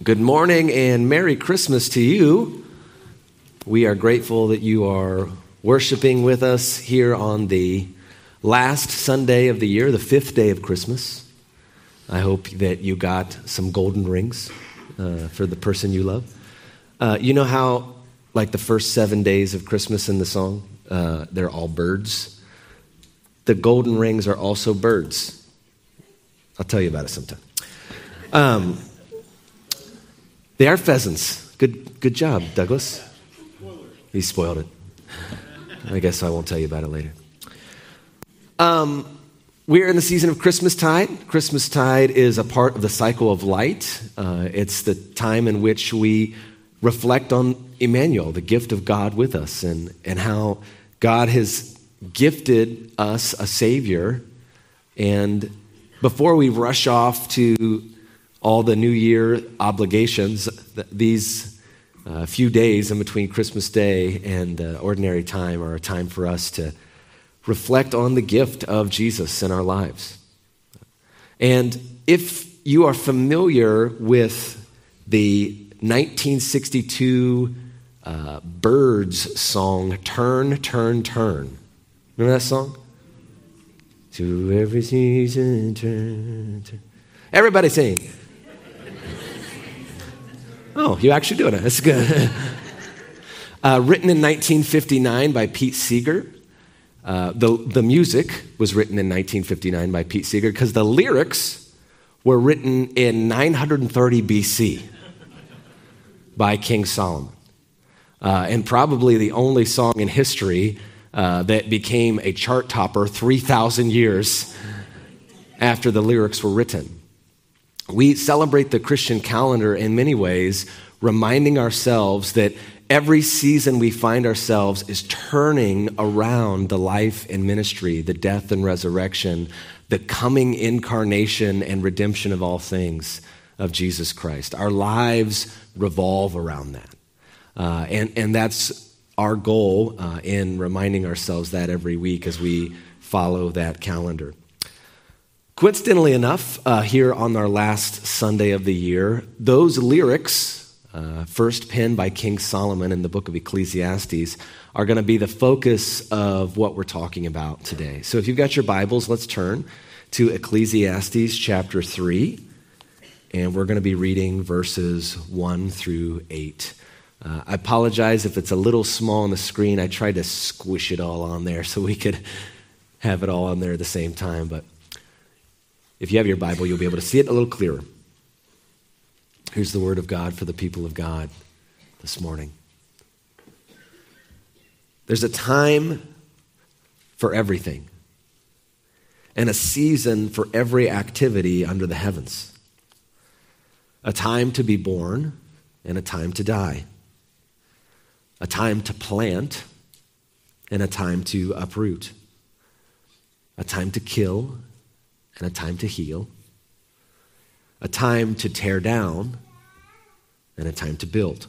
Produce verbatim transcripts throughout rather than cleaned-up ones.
Good morning and Merry Christmas to you. We are grateful that you are worshiping with us here on the last Sunday of the year, the fifth day of Christmas. I hope that you got some golden rings uh, for the person you love. Uh, you know how, like the first seven days of Christmas in the song, uh, they're all birds? The golden rings are also birds. I'll tell you about it sometime. Um, They are pheasants. Good good job, Douglas. He spoiled it. I guess I won't tell you about it later. Um, we're in the season of Christmastide. Christmastide is a part of the cycle of light. Uh, it's the time in which we reflect on Emmanuel, the gift of God with us, and, and how God has gifted us a Savior. And before we rush off to all the New Year obligations, these uh, few days in between Christmas Day and uh, ordinary time are a time for us to reflect on the gift of Jesus in our lives. And if you are familiar with the nineteen sixty-two uh, Byrds song, Turn, Turn, Turn. Remember that song? To every season, turn, turn. Everybody sing. Oh, you're actually doing it. That's good. uh, written in nineteen fifty-nine by Pete Seeger. Uh, the, the music was written in nineteen fifty-nine by Pete Seeger because the lyrics were written in nine thirty B C by King Solomon. Uh, and probably the only song in history uh, that became a chart topper three thousand years after the lyrics were written. We celebrate the Christian calendar in many ways, reminding ourselves that every season we find ourselves is turning around the life and ministry, the death and resurrection, the coming incarnation and redemption of all things of Jesus Christ. Our lives revolve around that. Uh, and, and that's our goal uh, in reminding ourselves that every week as we follow that calendar. Coincidentally enough, uh, here on our last Sunday of the year, those lyrics, uh, first penned by King Solomon in the book of Ecclesiastes, are going to be the focus of what we're talking about today. So if you've got your Bibles, let's turn to Ecclesiastes chapter three, and we're going to be reading verses one through eight. Uh, I apologize if it's a little small on the screen. I tried to squish it all on there so we could have it all on there at the same time, but if you have your Bible, you'll be able to see it a little clearer. Here's the word of God for the people of God this morning. There's a time for everything and a season for every activity under the heavens. A time to be born and a time to die. A time to plant and a time to uproot. A time to kill and a time to heal, a time to tear down, and a time to build,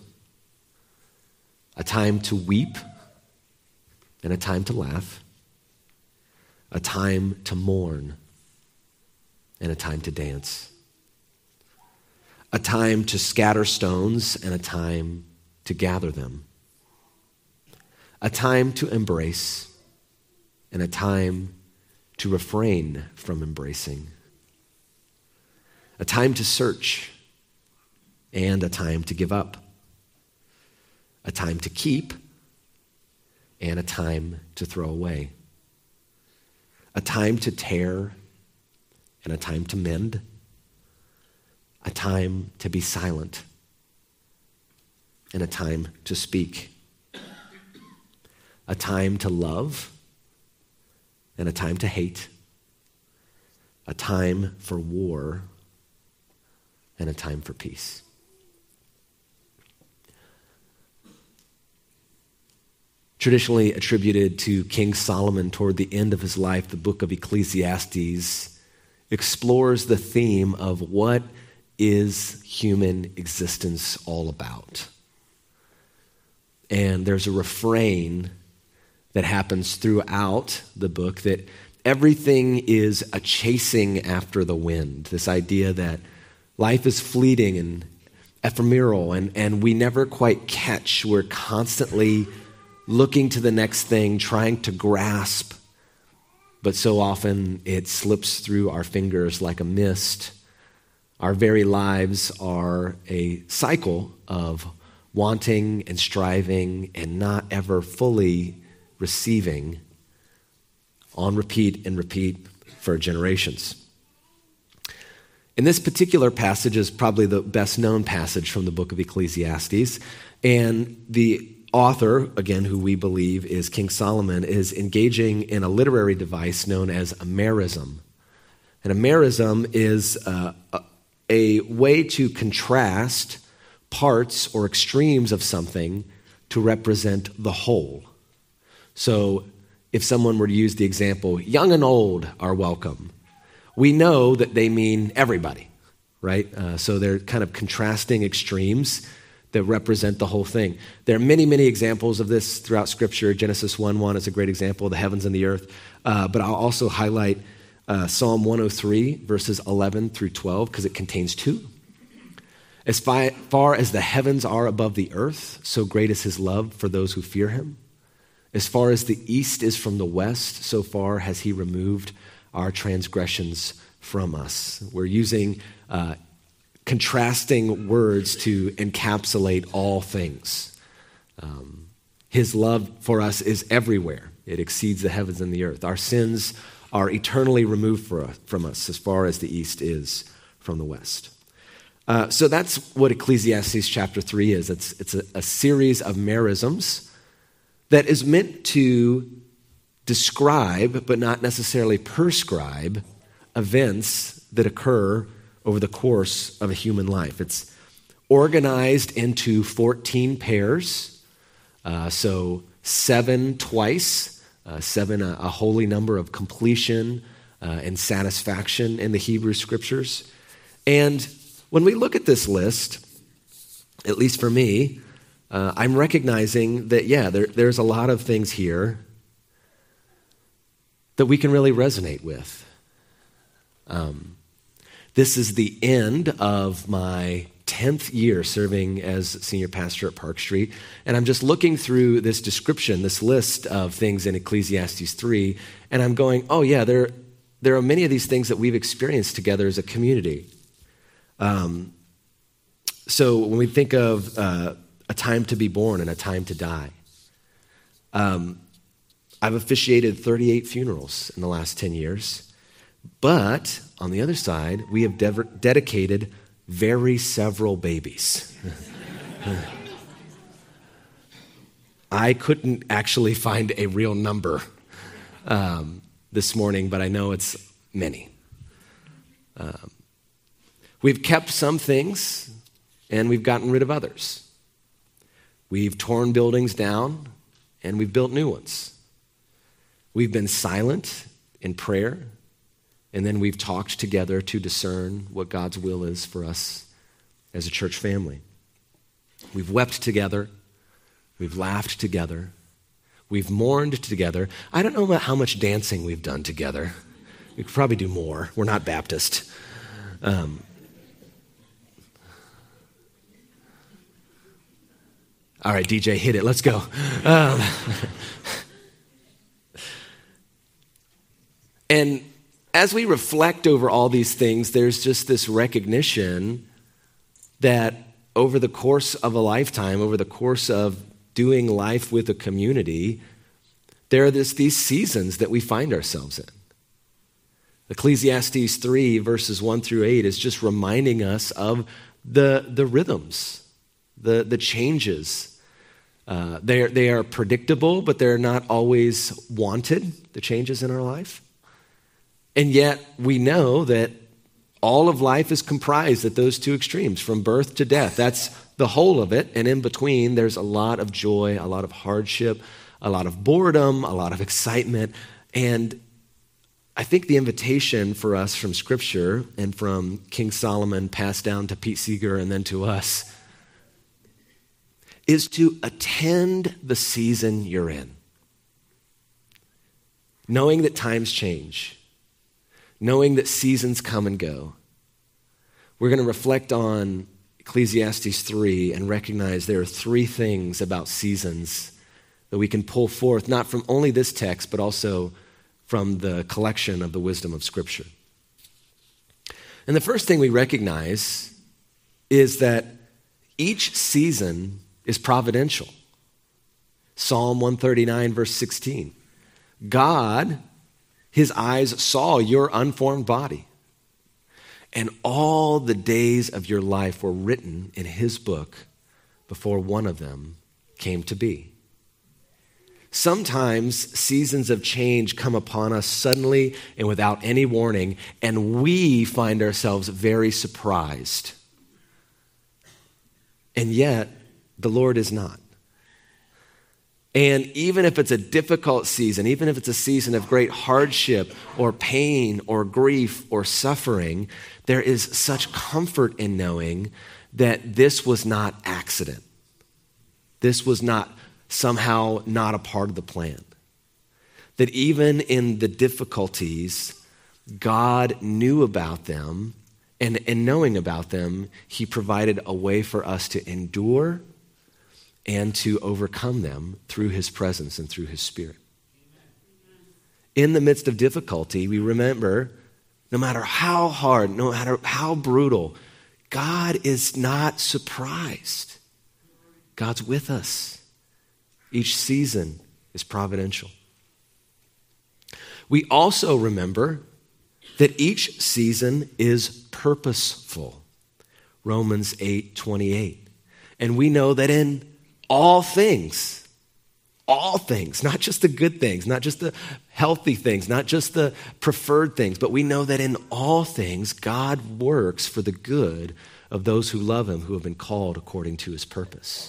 a time to weep, and a time to laugh, a time to mourn, and a time to dance, a time to scatter stones, and a time to gather them, a time to embrace, and a time to refrain from embracing, a time to search and a time to give up, a time to keep and a time to throw away, a time to tear and a time to mend, a time to be silent and a time to speak, a time to love and a time to hate, a time for war, and a time for peace. Traditionally attributed to King Solomon toward the end of his life, the book of Ecclesiastes explores the theme of what is human existence all about. And there's a refrain that happens throughout the book that everything is a chasing after the wind. This idea that life is fleeting and ephemeral, and, and we never quite catch. We're constantly looking to the next thing, trying to grasp, but so often it slips through our fingers like a mist. Our very lives are a cycle of wanting and striving and not ever fully receiving, on repeat and repeat for generations. And this particular passage is probably the best known passage from the book of Ecclesiastes. And the author, again, who we believe is King Solomon, is engaging in a literary device known as a merism. And a merism is uh, a, a way to contrast parts or extremes of something to represent the whole. So if someone were to use the example, young and old are welcome, we know that they mean everybody, right? Uh, so they're kind of contrasting extremes that represent the whole thing. There are many, many examples of this throughout Scripture. Genesis one one is a great example of the heavens and the earth. Uh, but I'll also highlight uh, Psalm one oh three, verses eleven through twelve, because it contains two. As fi- far as the heavens are above the earth, so great is his love for those who fear him. As far as the east is from the west, so far has he removed our transgressions from us. We're using uh, contrasting words to encapsulate all things. Um, his love for us is everywhere. It exceeds the heavens and the earth. Our sins are eternally removed for us, from us as far as the east is from the west. Uh, so that's what Ecclesiastes chapter three is. It's, it's a, a series of merisms that is meant to describe, but not necessarily prescribe, events that occur over the course of a human life. It's organized into fourteen pairs, uh, so seven twice, uh, seven a, a holy number of completion uh, and satisfaction in the Hebrew Scriptures. And when we look at this list, at least for me, uh, I'm recognizing that, yeah, there, there's a lot of things here that we can really resonate with. Um, this is the end of my tenth year serving as senior pastor at Park Street, and I'm just looking through this description, this list of things in Ecclesiastes three, and I'm going, oh yeah, there, there are many of these things that we've experienced together as a community. Um, so when we think of uh, a time to be born and a time to die, um, I've officiated thirty-eight funerals in the last ten years, but on the other side, we have de- dedicated very several babies. I couldn't actually find a real number um, this morning, but I know it's many. Um, we've kept some things, and we've gotten rid of others. We've torn buildings down, and we've built new ones. We've been silent in prayer, and then we've talked together to discern what God's will is for us as a church family. We've wept together. We've laughed together. We've mourned together. I don't know about how much dancing we've done together. We could probably do more. We're not Baptist. Um, all right, D J, hit it. Let's go. Um, And as we reflect over all these things, there's just this recognition that over the course of a lifetime, over the course of doing life with a community, there are this, these seasons that we find ourselves in. Ecclesiastes three, verses one through eight, is just reminding us of the, the rhythms, the, the changes. Uh, they they are predictable, but they're not always wanted, the changes in our life. And yet we know that all of life is comprised at those two extremes, from birth to death. That's the whole of it. And in between, there's a lot of joy, a lot of hardship, a lot of boredom, a lot of excitement. And I think the invitation for us from Scripture and from King Solomon, passed down to Pete Seeger and then to us, is to attend the season you're in. Knowing that times change. Knowing that seasons come and go. We're going to reflect on Ecclesiastes three and recognize there are three things about seasons that we can pull forth, not from only this text, but also from the collection of the wisdom of Scripture. And the first thing we recognize is that each season is providential. Psalm one thirty-nine, verse sixteen. God, his eyes saw your unformed body, and all the days of your life were written in his book before one of them came to be. Sometimes seasons of change come upon us suddenly and without any warning, and we find ourselves very surprised. And yet, the Lord is not. And even if it's a difficult season, even if it's a season of great hardship or pain or grief or suffering, there is such comfort in knowing that this was not accident. This was not somehow not a part of the plan. That even in the difficulties, God knew about them, and in knowing about them, he provided a way for us to endure and to overcome them through his presence and through his Spirit. In the midst of difficulty, we remember, no matter how hard, no matter how brutal, God is not surprised. God's with us. Each season is providential. We also remember that each season is purposeful. Romans eight twenty-eight. And we know that in all things, all things, not just the good things, not just the healthy things, not just the preferred things, but we know that in all things, God works for the good of those who love him, who have been called according to his purpose.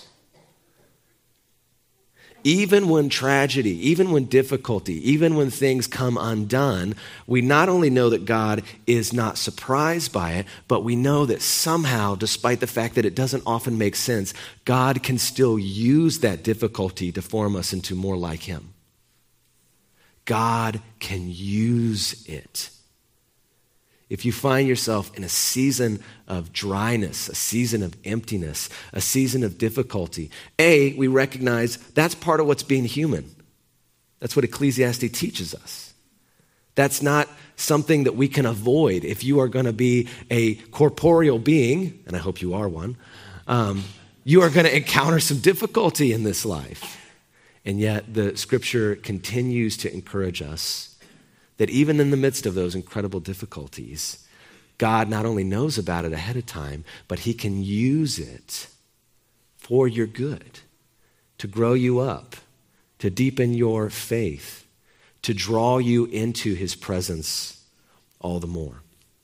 Even when tragedy, even when difficulty, even when things come undone, we not only know that God is not surprised by it, but we know that somehow, despite the fact that it doesn't often make sense, God can still use that difficulty to form us into more like him. God can use it. If you find yourself in a season of dryness, a season of emptiness, a season of difficulty, A, we recognize that's part of what's being human. That's what Ecclesiastes teaches us. That's not something that we can avoid. If you are going to be a corporeal being, and I hope you are one, um, you are going to encounter some difficulty in this life. And yet the Scripture continues to encourage us that even in the midst of those incredible difficulties, God not only knows about it ahead of time, but he can use it for your good, to grow you up, to deepen your faith, to draw you into his presence all the more.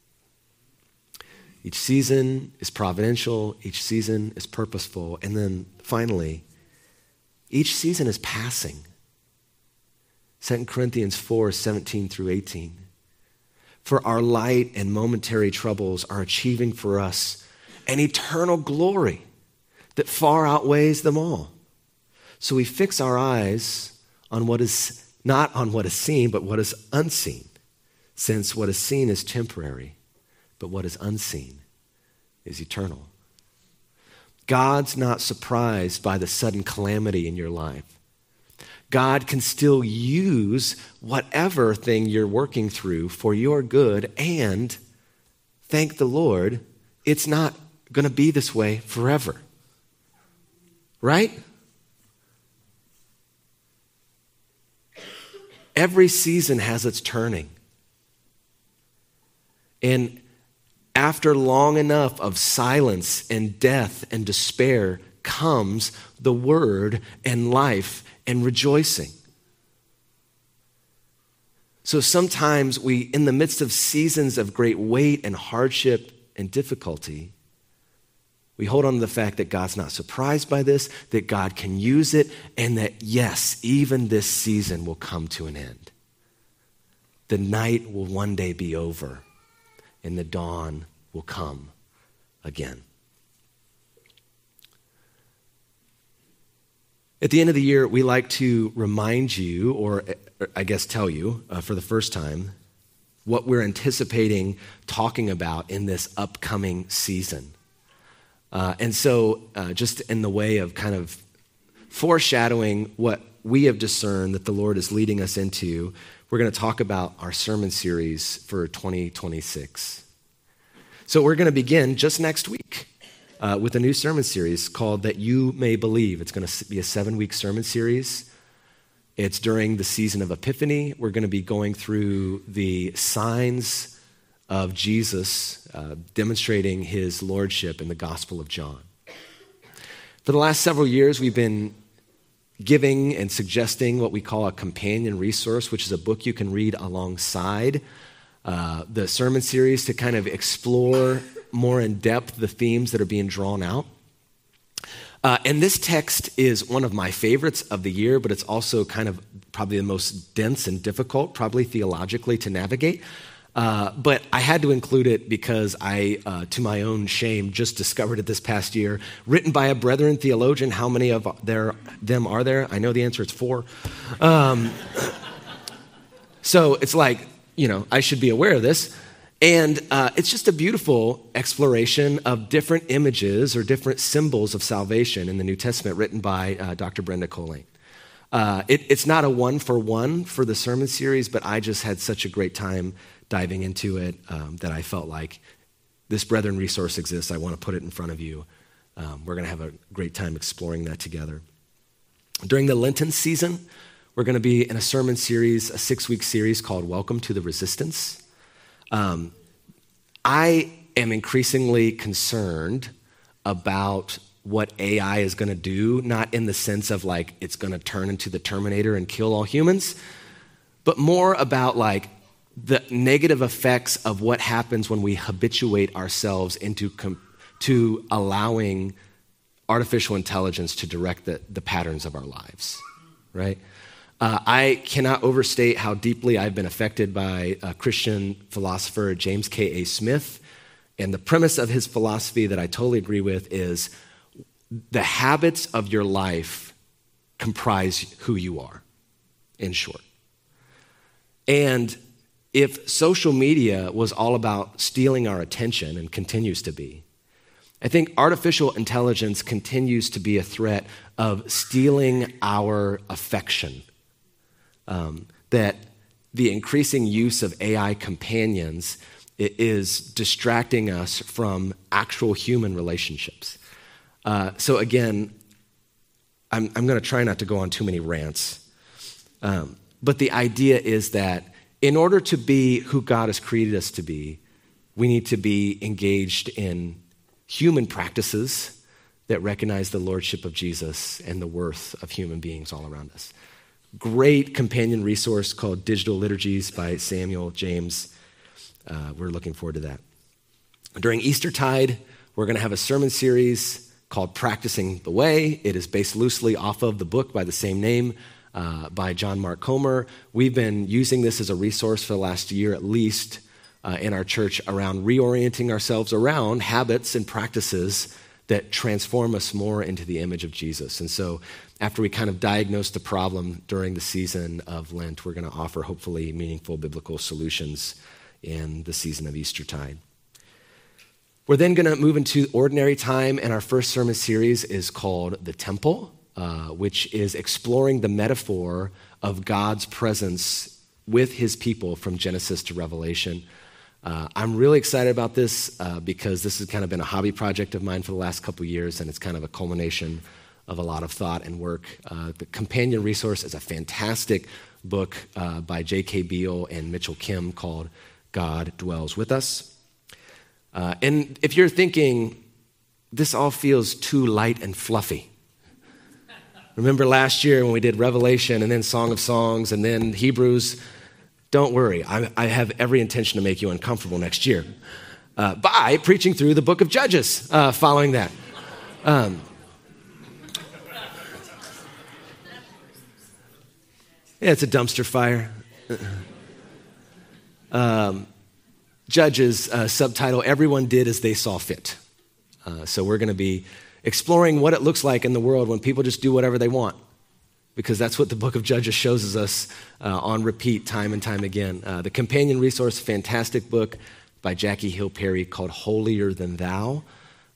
Each season is providential, each season is purposeful, and then finally, each season is passing. Second Corinthians four, seventeen through eighteen. For our light and momentary troubles are achieving for us an eternal glory that far outweighs them all. So we fix our eyes on what is not on what is seen, but what is unseen, since what is seen is temporary, but what is unseen is eternal. God's not surprised by the sudden calamity in your life. God can still use whatever thing you're working through for your good, and thank the Lord, it's not going to be this way forever. Right? Every season has its turning. And after long enough of silence and death and despair comes the word and life and rejoicing. So sometimes we, in the midst of seasons of great weight and hardship and difficulty, we hold on to the fact that God's not surprised by this, that God can use it, and that yes, even this season will come to an end. The night will one day be over, and the dawn will come again. At the end of the year, we like to remind you, or I guess tell you uh, for the first time, what we're anticipating talking about in this upcoming season. Uh, and so uh, just in the way of kind of foreshadowing what we have discerned that the Lord is leading us into, we're going to talk about our sermon series for twenty twenty-six. So we're going to begin just next week uh, with a new sermon series called That You May Believe. It's going to be a seven-week sermon series. It's during the season of Epiphany. We're going to be going through the signs of Jesus uh, demonstrating his lordship in the Gospel of John. For the last several years, we've been giving and suggesting what we call a companion resource, which is a book you can read alongside uh, the sermon series to kind of explore more in depth the themes that are being drawn out. Uh, and this text is one of my favorites of the year, but it's also kind of probably the most dense and difficult, probably theologically, to navigate. Uh, but I had to include it because I, uh, to my own shame, just discovered it this past year. Written by a Brethren theologian. How many of there, them are there? I know the answer, it's four. Um, so it's like, you know, I should be aware of this. And uh, it's just a beautiful exploration of different images or different symbols of salvation in the New Testament written by uh, Doctor Brenda Colleen. Uh, it, it's not a one-for-one for the sermon series, but I just had such a great time diving into it um, that I felt like this Brethren resource exists. I want to put it in front of you. Um, we're going to have a great time exploring that together. During the Lenten season, we're going to be in a sermon series, a six-week series called Welcome to the Resistance. Um, I am increasingly concerned about what A I is going to do, not in the sense of like it's going to turn into the Terminator and kill all humans, but more about like the negative effects of what happens when we habituate ourselves into com- to allowing artificial intelligence to direct the, the patterns of our lives, right? Uh, I cannot overstate how deeply I've been affected by a Christian philosopher, James K A. Smith. And the premise of his philosophy that I totally agree with is the habits of your life comprise who you are, in short. And if social media was all about stealing our attention and continues to be, I think artificial intelligence continues to be a threat of stealing our affection. Um, that the increasing use of A I companions is distracting us from actual human relationships. Uh, so again, I'm, I'm going to try not to go on too many rants. Um, but the idea is that in order to be who God has created us to be, we need to be engaged in human practices that recognize the lordship of Jesus and the worth of human beings all around us. Great companion resource called Digital Liturgies by Samuel James. Uh, we're looking forward to that. During Eastertide, we're going to have a sermon series called Practicing the Way. It is based loosely off of the book by the same name uh, by John Mark Comer. We've been using this as a resource for the last year at least uh, in our church around reorienting ourselves around habits and practices that transform us more into the image of Jesus. And so after we kind of diagnose the problem during the season of Lent, we're going to offer hopefully meaningful biblical solutions in the season of Eastertide. We're then going to move into ordinary time, and our first sermon series is called The Temple, uh, which is exploring the metaphor of God's presence with his people from Genesis to Revelation. Uh, I'm really excited about this uh, because this has kind of been a hobby project of mine for the last couple of years, and it's kind of a culmination of a lot of thought and work. Uh, the companion resource is a fantastic book uh, by J K. Beale and Mitchell Kim called God Dwells With Us. Uh, and if you're thinking, this all feels too light and fluffy. Remember last year when we did Revelation and then Song of Songs and then Hebrews? Don't worry, I, I have every intention to make you uncomfortable next year uh, by preaching through the book of Judges uh, following that. Um, yeah, it's a dumpster fire. Um, Judges uh, subtitle, Everyone Did As They Saw Fit. Uh, so we're going to be exploring what it looks like in the world when people just do whatever they want, because that's what the book of Judges shows us uh, on repeat time and time again. Uh, the companion resource, fantastic book by Jackie Hill Perry called Holier Than Thou.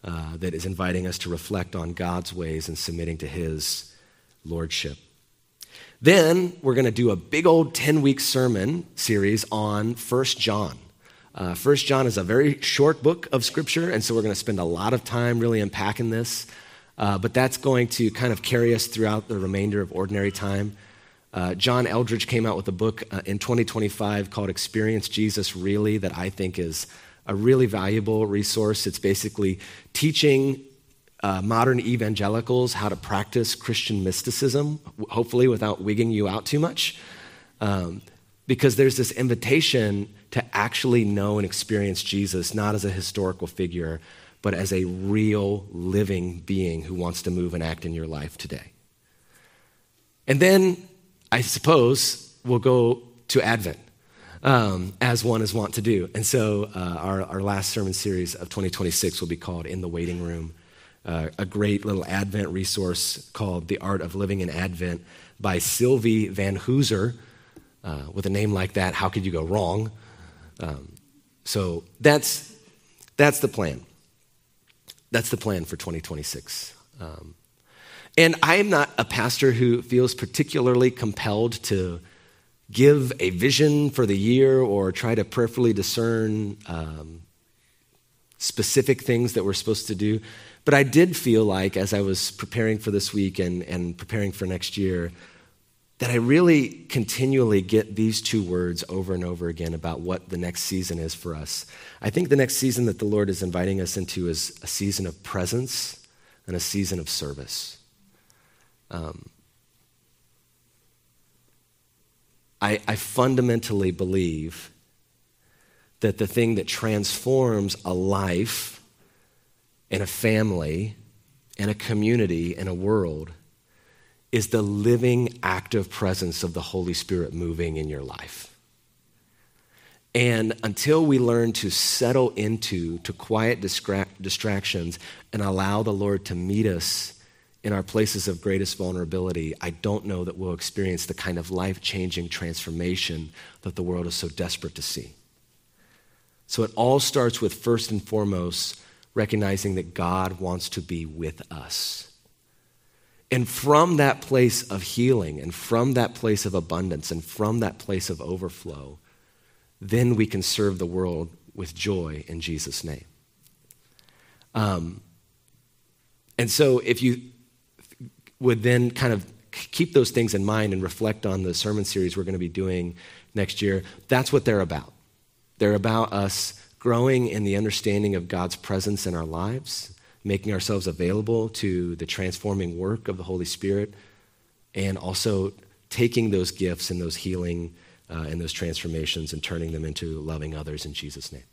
uh, that is inviting us to reflect on God's ways and submitting to his lordship. Then we're going to do a big old ten-week sermon series on First John. Uh, First John is a very short book of Scripture, and so we're going to spend a lot of time really unpacking this. Uh, but that's going to kind of carry us throughout the remainder of ordinary time. Uh, John Eldredge came out with a book uh, in twenty twenty-five called Experience Jesus Really that I think is a really valuable resource. It's basically teaching uh, modern evangelicals how to practice Christian mysticism, hopefully without wigging you out too much, um, because there's this invitation to actually know and experience Jesus, not as a historical figure, but as a real living being who wants to move and act in your life today. And then, I suppose, we'll go to Advent, um, as one is wont to do. And so uh, our, our last sermon series of twenty twenty-six will be called In the Waiting Room, uh, a great little Advent resource called The Art of Living in Advent by Sylvie Van Hooser. Uh, with a name like that, how could you go wrong? Um, so that's that's the plan. That's the plan for twenty twenty-six. Um, and I am not a pastor who feels particularly compelled to give a vision for the year or try to prayerfully discern um, specific things that we're supposed to do. But I did feel like, as I was preparing for this week and, and preparing for next year, that I really continually get these two words over and over again about what the next season is for us. I think the next season that the Lord is inviting us into is a season of presence and a season of service. Um, I, I fundamentally believe that the thing that transforms a life and a family and a community and a world is the living, active presence of the Holy Spirit moving in your life. And until we learn to settle into, to quiet distra- distractions and allow the Lord to meet us in our places of greatest vulnerability, I don't know that we'll experience the kind of life-changing transformation that the world is so desperate to see. So it all starts with, first and foremost, recognizing that God wants to be with us. And from that place of healing and from that place of abundance and from that place of overflow, then we can serve the world with joy in Jesus' name. Um, and so if you would then kind of keep those things in mind and reflect on the sermon series we're going to be doing next year, that's what they're about. They're about us growing in the understanding of God's presence in our lives, making ourselves available to the transforming work of the Holy Spirit, and also taking those gifts and those healing uh, and those transformations and turning them into loving others in Jesus' name.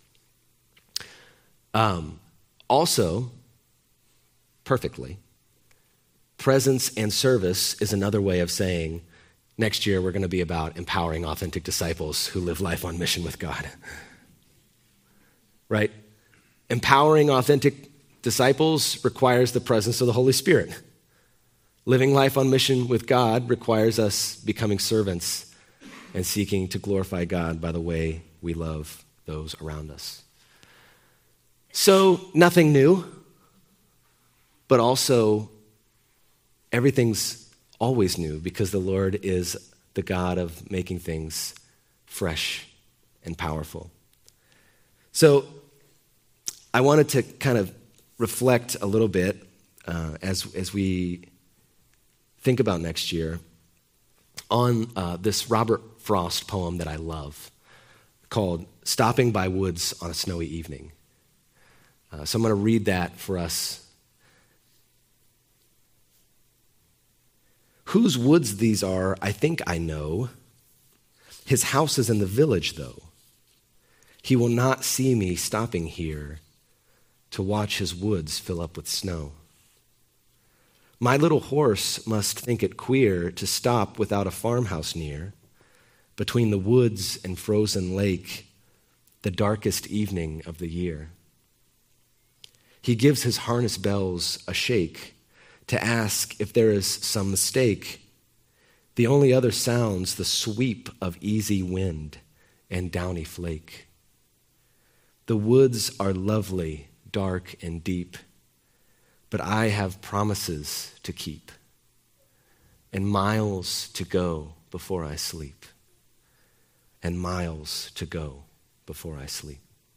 Um, also, perfectly, presence and service is another way of saying next year we're going to be about empowering authentic disciples who live life on mission with God. Right? Empowering authentic disciples requires the presence of the Holy Spirit. Living life on mission with God requires us becoming servants and seeking to glorify God by the way we love those around us. So, nothing new, but also everything's always new because the Lord is the God of making things fresh and powerful. So, I wanted to kind of reflect a little bit uh, as, as we think about next year on uh, this Robert Frost poem that I love called Stopping by Woods on a Snowy Evening. Uh, so I'm going to read that for us. Whose woods these are, I think I know. His house is in the village, though. He will not see me stopping here to watch his woods fill up with snow. My little horse must think it queer to stop without a farmhouse near, between the woods and frozen lake, the darkest evening of the year. He gives his harness bells a shake to ask if there is some mistake. The only other sound's the sweep of easy wind and downy flake. The woods are lovely, dark and deep, but I have promises to keep and miles to go before I sleep, and miles to go before I sleep.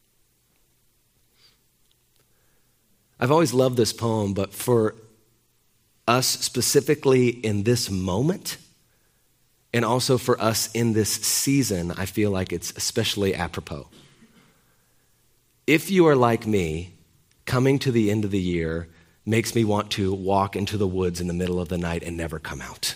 I've always loved this poem, but for us specifically in this moment, and also for us in this season, I feel like it's especially apropos. If you are like me, coming to the end of the year makes me want to walk into the woods in the middle of the night and never come out.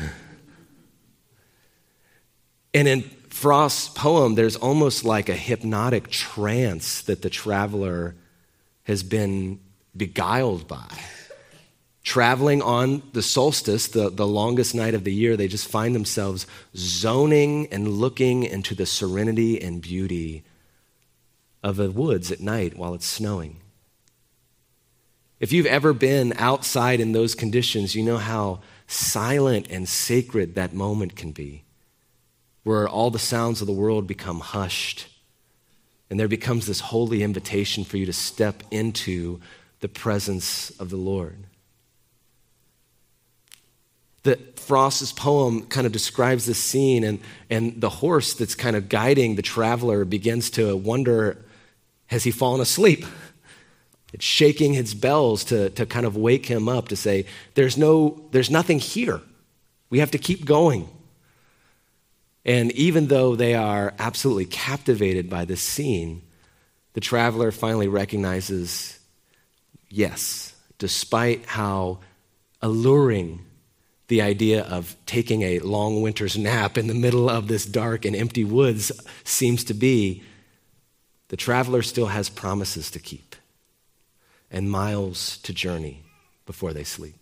And in Frost's poem, there's almost like a hypnotic trance that the traveler has been beguiled by. Traveling on the solstice, the, the longest night of the year, they just find themselves zoning and looking into the serenity and beauty of the woods at night while it's snowing. If you've ever been outside in those conditions, you know how silent and sacred that moment can be, where all the sounds of the world become hushed, and there becomes this holy invitation for you to step into the presence of the Lord. The Frost's poem kind of describes this scene, and, and the horse that's kind of guiding the traveler begins to wonder, has he fallen asleep? It's shaking its bells to, to kind of wake him up, to say, there's no, there's nothing here. We have to keep going. And even though they are absolutely captivated by this scene, the traveler finally recognizes, yes, despite how alluring the idea of taking a long winter's nap in the middle of this dark and empty woods seems to be, the traveler still has promises to keep and miles to journey before they sleep.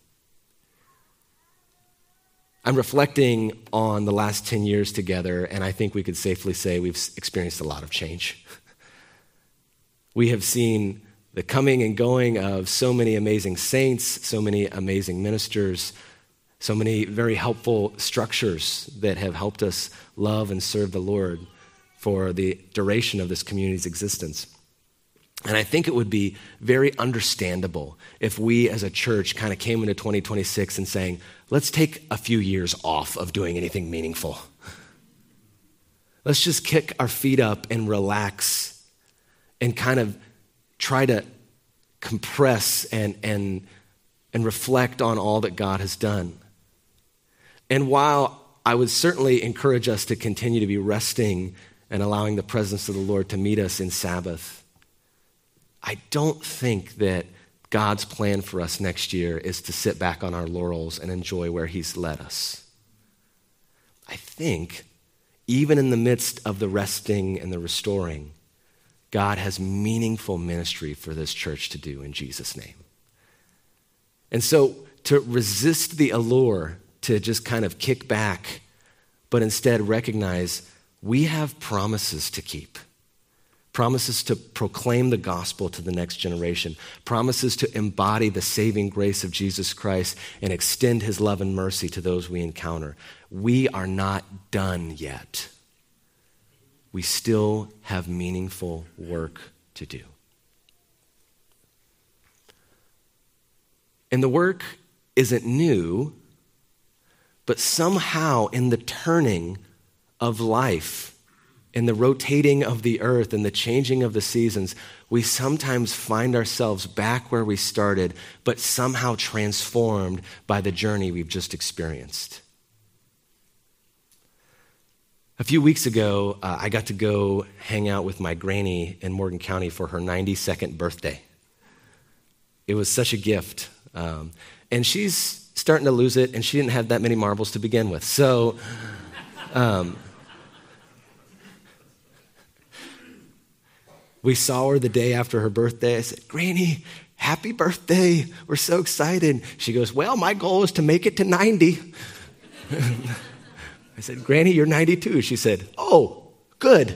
I'm reflecting on the last ten years together, and I think we could safely say we've experienced a lot of change. We have seen the coming and going of so many amazing saints, so many amazing ministers, so many very helpful structures that have helped us love and serve the Lord for the duration of this community's existence. And I think it would be very understandable if we as a church kind of came into twenty twenty-six and saying, let's take a few years off of doing anything meaningful. Let's just kick our feet up and relax and kind of try to compress and, and, and reflect on all that God has done. And while I would certainly encourage us to continue to be resting and allowing the presence of the Lord to meet us in Sabbath, I don't think that God's plan for us next year is to sit back on our laurels and enjoy where he's led us. I think even in the midst of the resting and the restoring, God has meaningful ministry for this church to do in Jesus' name. And so to resist the allure to just kind of kick back, but instead recognize we have promises to keep. Promises to proclaim the gospel to the next generation. Promises to embody the saving grace of Jesus Christ and extend his love and mercy to those we encounter. We are not done yet. We still have meaningful work to do. And the work isn't new, but somehow in the turning of life, in the rotating of the earth and the changing of the seasons, we sometimes find ourselves back where we started, but somehow transformed by the journey we've just experienced. A few weeks ago, uh, I got to go hang out with my granny in Morgan County for her ninety-second birthday. It was such a gift. Um, and she's starting to lose it, and she didn't have that many marbles to begin with. So, um, we saw her the day after her birthday. I said, Granny, happy birthday. We're so excited. She goes, well, my goal is to make it to ninety. I said, Granny, you're ninety-two. She said, oh, good.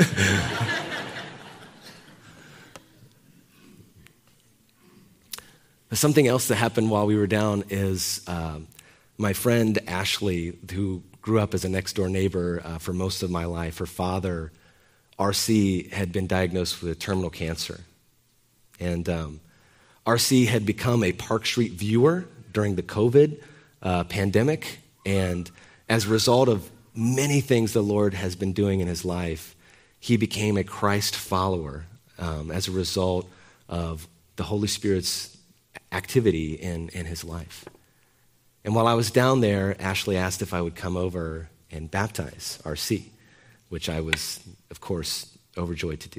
Something else that happened while we were down is uh, my friend Ashley, who grew up as a next-door neighbor uh, for most of my life, her father, R C, had been diagnosed with terminal cancer. And um, R C had become a Park Street viewer during the COVID uh, pandemic, and as a result of many things the Lord has been doing in his life, he became a Christ follower um, as a result of the Holy Spirit's activity in, in his life. And while I was down there, Ashley asked if I would come over and baptize R C, which I was, of course, overjoyed to do.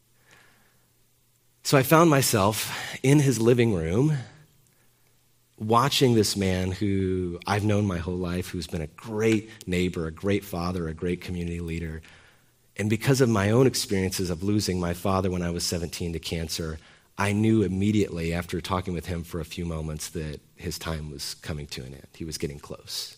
So I found myself in his living room watching this man who I've known my whole life, who's been a great neighbor, a great father, a great community leader. And because of my own experiences of losing my father when I was seventeen to cancer, I knew immediately after talking with him for a few moments that his time was coming to an end. He was getting close.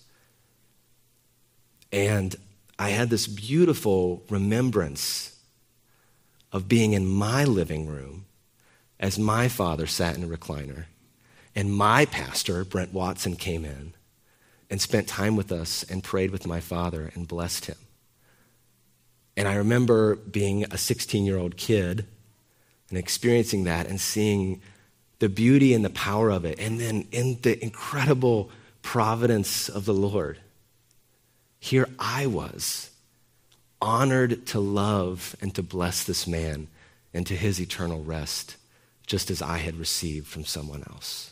And I had this beautiful remembrance of being in my living room as my father sat in a recliner and my pastor, Brent Watson, came in and spent time with us and prayed with my father and blessed him. And I remember being a sixteen-year-old kid and experiencing that and seeing the beauty and the power of it. And then in the incredible providence of the Lord, here I was, honored to love and to bless this man into his eternal rest, just as I had received from someone else.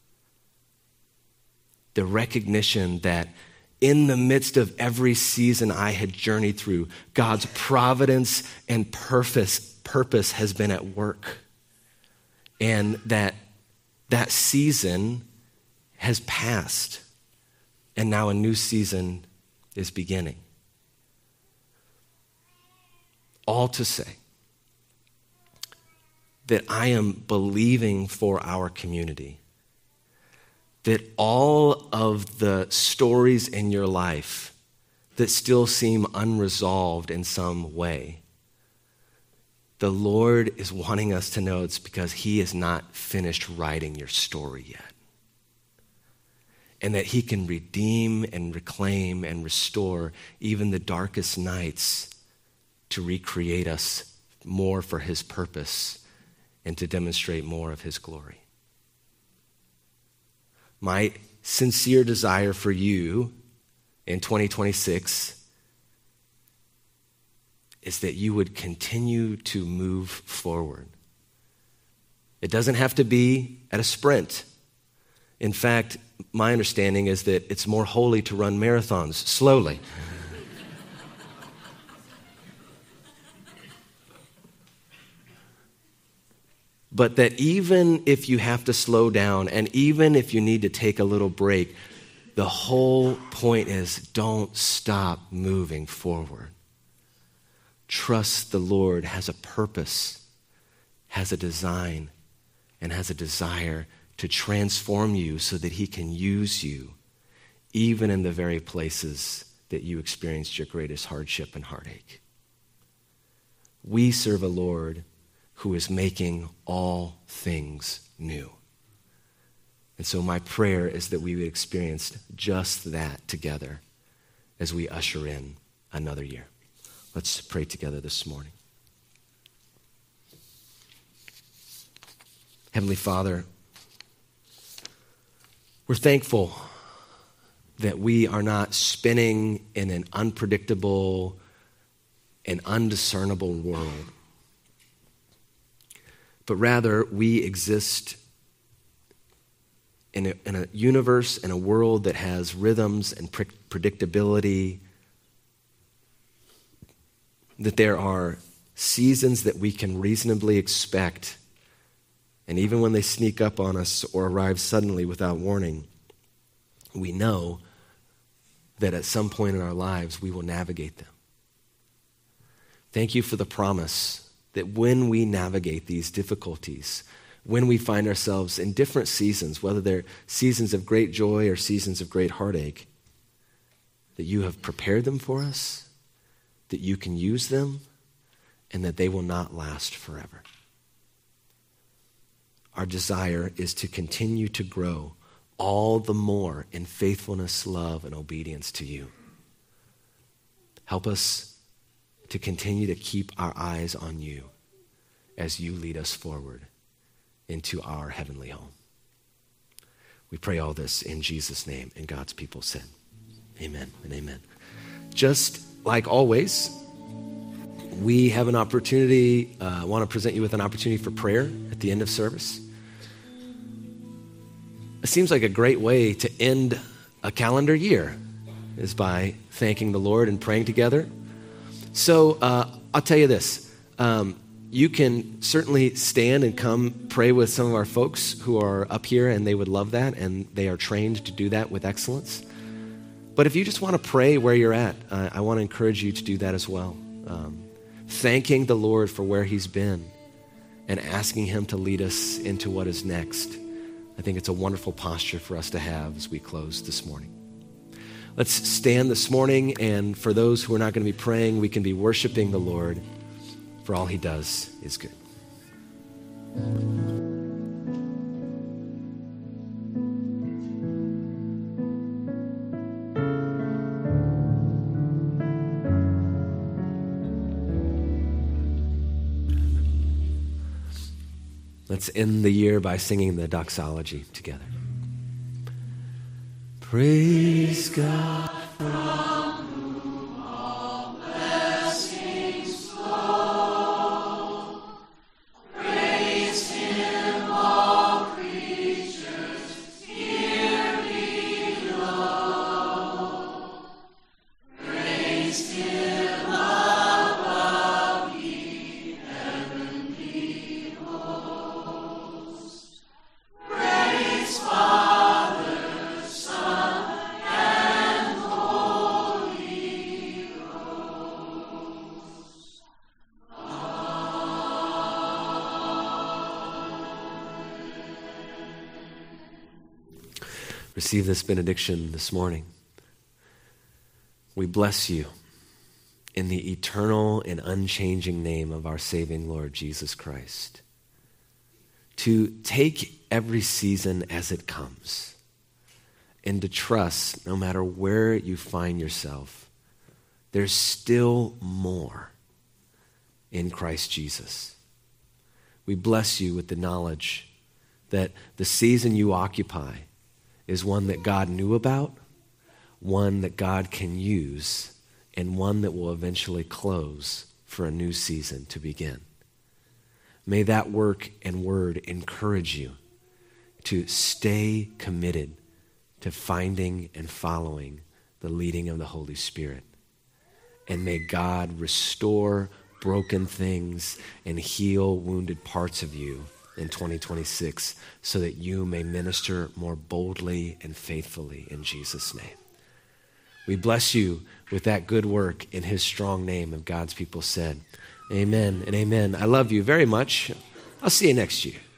The recognition that in the midst of every season I had journeyed through, God's providence and purpose, purpose has been at work. And that that season has passed, and now a new season is beginning. All to say that I am believing for our community, that all of the stories in your life that still seem unresolved in some way, the Lord is wanting us to know it's because he is not finished writing your story yet. And that he can redeem and reclaim and restore even the darkest nights to recreate us more for his purpose and to demonstrate more of his glory. My sincere desire for you in twenty twenty-six is that you would continue to move forward. It doesn't have to be at a sprint. In fact, my understanding is that it's more holy to run marathons slowly. But that even if you have to slow down and even if you need to take a little break, the whole point is don't stop moving forward. Trust the Lord has a purpose, has a design, and has a desire to transform you so that he can use you even in the very places that you experienced your greatest hardship and heartache. We serve a Lord who is making all things new. And so my prayer is that we would experience just that together as we usher in another year. Let's pray together this morning. Heavenly Father, we're thankful that we are not spinning in an unpredictable and undiscernible world, but rather we exist in a, in a universe and a world that has rhythms and pre- predictability, that there are seasons that we can reasonably expect, and even when they sneak up on us or arrive suddenly without warning, we know that at some point in our lives we will navigate them. Thank you for the promise that when we navigate these difficulties, when we find ourselves in different seasons, whether they're seasons of great joy or seasons of great heartache, that you have prepared them for us, that you can use them, and that they will not last forever. Our desire is to continue to grow all the more in faithfulness, love, and obedience to you. Help us to continue to keep our eyes on you as you lead us forward. into our heavenly home. We pray all this in Jesus' name, and God's people said, amen and amen. Just like always, we have an opportunity, I uh, want to present you with an opportunity for prayer at the end of service. It seems like a great way to end a calendar year is by thanking the Lord and praying together. So uh, I'll tell you this. Um, you can certainly stand and come pray with some of our folks who are up here, and they would love that, and they are trained to do that with excellence. But if you just want to pray where you're at, uh, I want to encourage you to do that as well. Um, thanking the Lord for where he's been and asking him to lead us into what is next. I think it's a wonderful posture for us to have as we close this morning. Let's stand this morning, and for those who are not going to be praying, we can be worshiping the Lord, for all he does is good. Let's end the year by singing the doxology together. Praise God from whom all blessings flow. Praise him, all creatures here below. Praise him above, ye heavenly hosts. Praise Father, Son, and Holy Ghost. Receive this benediction this morning. We bless you in the eternal and unchanging name of our saving Lord Jesus Christ, to take every season as it comes and to trust, no matter where you find yourself, there's still more in Christ Jesus. We bless you with the knowledge that the season you occupy is one that God knew about, one that God can use, and one that will eventually close for a new season to begin. May that work and word encourage you to stay committed to finding and following the leading of the Holy Spirit. And may God restore broken things and heal wounded parts of you in twenty twenty-six so that you may minister more boldly and faithfully in Jesus' name. We bless you with that good work in his strong name, and God's people said, amen and amen. I love you very much. I'll see you next year.